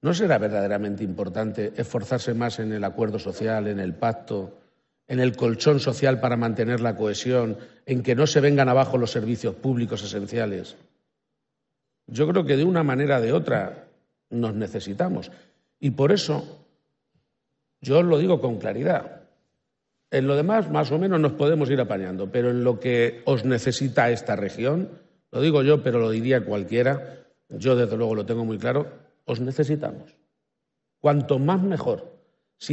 ¿No será verdaderamente importante esforzarse más en el acuerdo social, en el pacto, en el colchón social para mantener la cohesión, en que no se vengan abajo los servicios públicos esenciales? Yo creo que de una manera o de otra nos necesitamos. Y por eso, yo os lo digo con claridad, en lo demás más o menos nos podemos ir apañando, pero en lo que os necesita esta región, lo digo yo, pero lo diría cualquiera, yo desde luego lo tengo muy claro, os necesitamos. Cuanto más mejor.